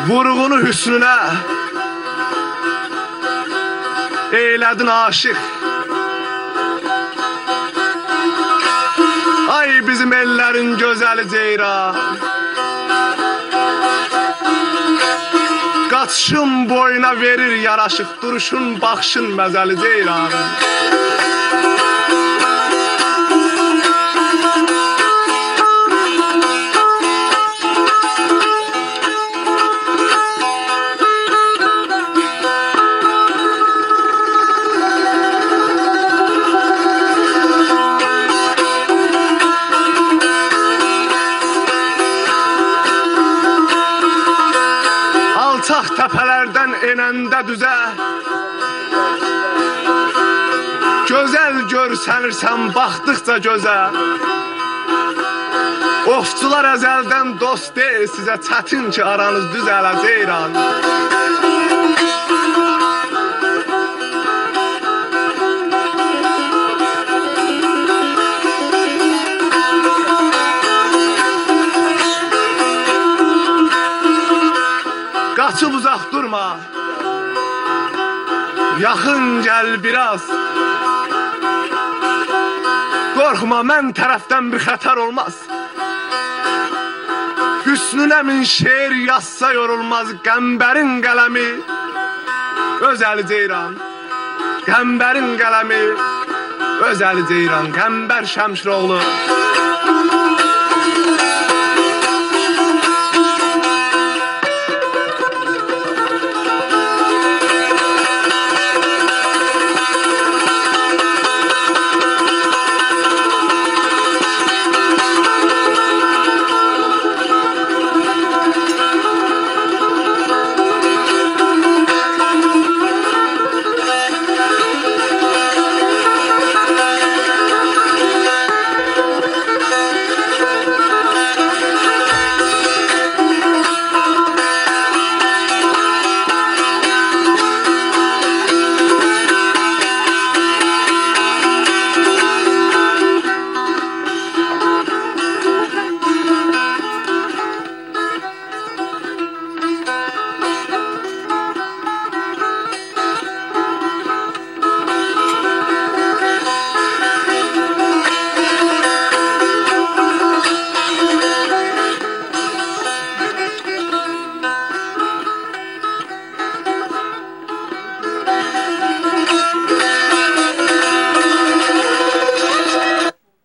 Vurğunu hüsnünə eylədin aşıq. Ay bizim ellərin gözəli Ceyran, qaçışın boyuna verir yaraşıq, duruşun baxışın məzəli Ceyran. Alçaq təpələrdən enəndə düzə, gözəl görsənirsən baxdıqca gözə. Ofçular əzəldən dost deyil sizə, çətin ki aranız düzələ Ceyran. Qaçıb uzaq durma, yaxın gəl biraz. Qorxma, mən tərəfdən bir xətər olmaz. Hüsnünə min şeir yazsa yorulmaz. Qəmbərin qələmi özəli Ceyran, qəmbərin qələmi özəli Ceyran. Qəmbər Şəmşiroğlu.